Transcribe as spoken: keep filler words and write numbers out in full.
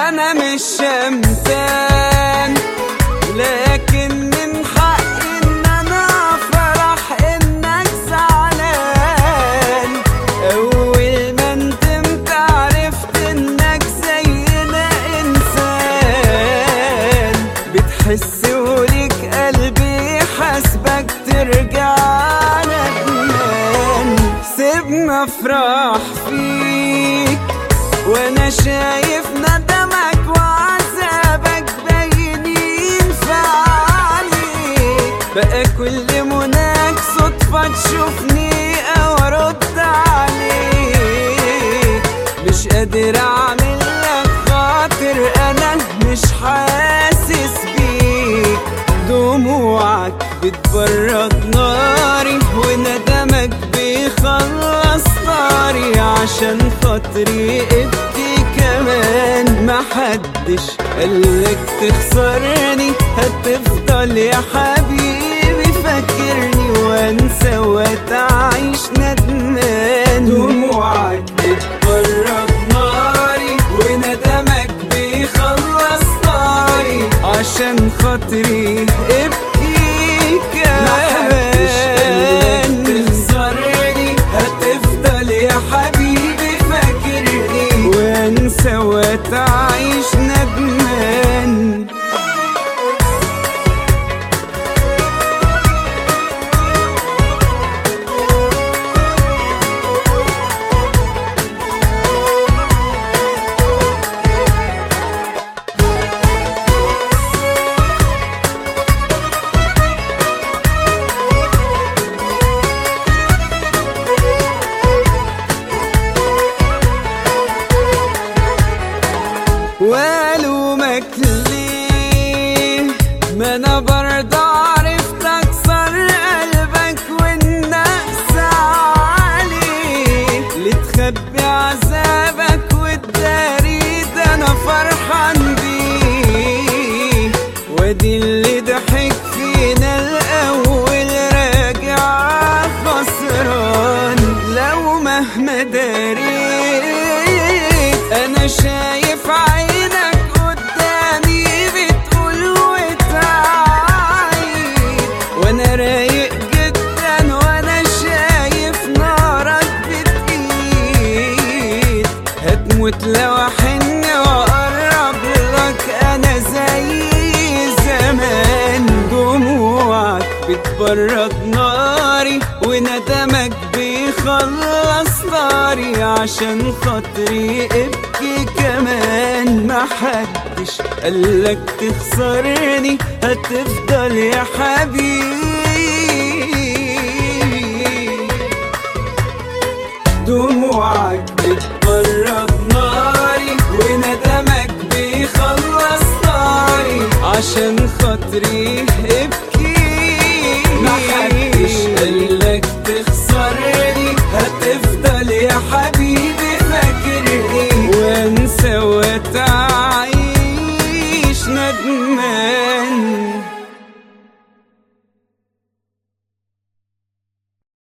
انا مش شمتان، لكن من حقي ان انا افرح انك زعلان. اول ما ندمت عرفت انك زينا انسان، بتحس وليك قلبي حاسبك ترجع ندمان. سيبنا افرح فيك وانا شايف ندمك وعذابك باينين في عليك. بقى كل مناك صدفة تشوفني او ارد عليك. مش قادر اعمل لك خاطر، انا مش حاسس بيك. دموعك بتبرد ناري وندمك بيخلص طاري. عشان خاطري ابكي كمان، محدش قالك تخسرني. هتفضل يا حبيبي فاكرني وانسى وتعيش ندمان. دموعك بتبرد ناري وندمك بيخلص طاري. عشان خاطري ابكي كمان، تخسرني. هتفضل يا حبيبي فاكرني وانسى وتعيش ندمان. والومك ليه؟ ما انا برضه عرفت اكسر قلبك والنقص عليه. اللي تخبي عذابك وتداري ده انا فرحان بيه. وادي اللي ضحك فينا الاول راجع خسران. لو مهما داريت انا شايف عينك قدامي بتقول وتعيد. وانا رايق جدا وانا شايف نارك بتقيد. هتموت لو احن واقرب لك انا زي زمان. دموعك بتبرد ناري وندمك بيخلص طاري. عشان خاطري ابكي كمان، محدش قالك تخسرني. هتفضل يا حبيبي. دموعك بتبرد ناري وندمك بيخلص طاري. عشان خاطري ابكي، محدش قالك تخسرني. هتفضل يا حبيبي فاكرني وانسى وتعيش ندمان.